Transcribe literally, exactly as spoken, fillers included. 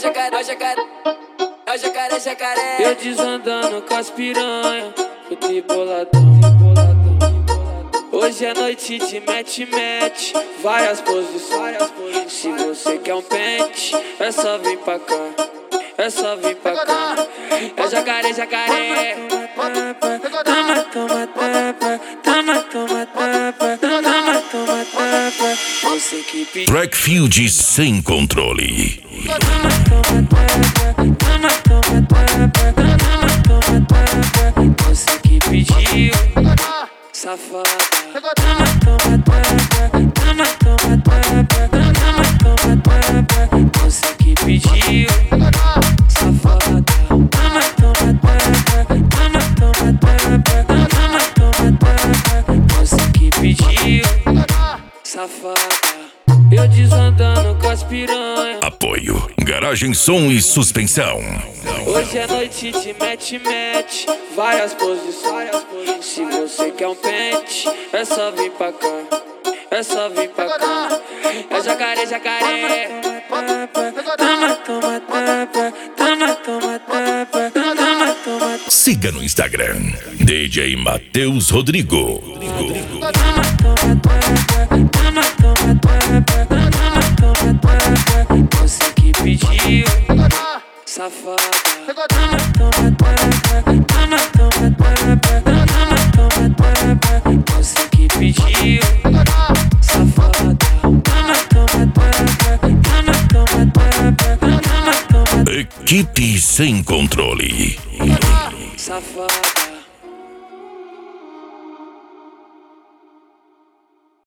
jacaré, jacaré, jacaré, jacaré. Eu desandando com as piranha, fui boladão, boladão. Hoje é noite de match-match, várias posições. Se você quer um pente, é só vir pra cá, é só vir pra cá. É jacaré, jacaré. Toma, toma, tapa, toma, toma, tapa, toma, toma, tapa. Você que pediu. Trackfield sem controle. Toma, toma, tapa, toma, toma, tapa, toma, toma, tapa. Você que pediu, safada. Toma, toma, tapa, toma, toma, tapa, toma, toma, tapa. Você que pediu, safada. Toma, toma, tapa, toma, toma, tapa, toma, toma, tapa. Você que pediu, safada. Eu desandando com as piranha. Apoio, garagem, som e suspensão. Hoje é noite de match-match, várias posições. Se você quer um pente, é só vir pra cá, é só vir pra cá. É jacaré, jacaré. Toma, toma, tapa, toma, toma, tapa, toma, toma. Siga no Instagram, D J Matheus Rodrigo. Toma, toma, tapa, toma, toma, tapa, toma, toma, tapa. Você que pediu, safada. Toma, toma, tapa, toma, toma, tapa, toma, toma, tapa. Você que pediu, safada. Toma, toma, tapa, toma, toma, tapa, toma, toma. Equipe sem controle. Safada.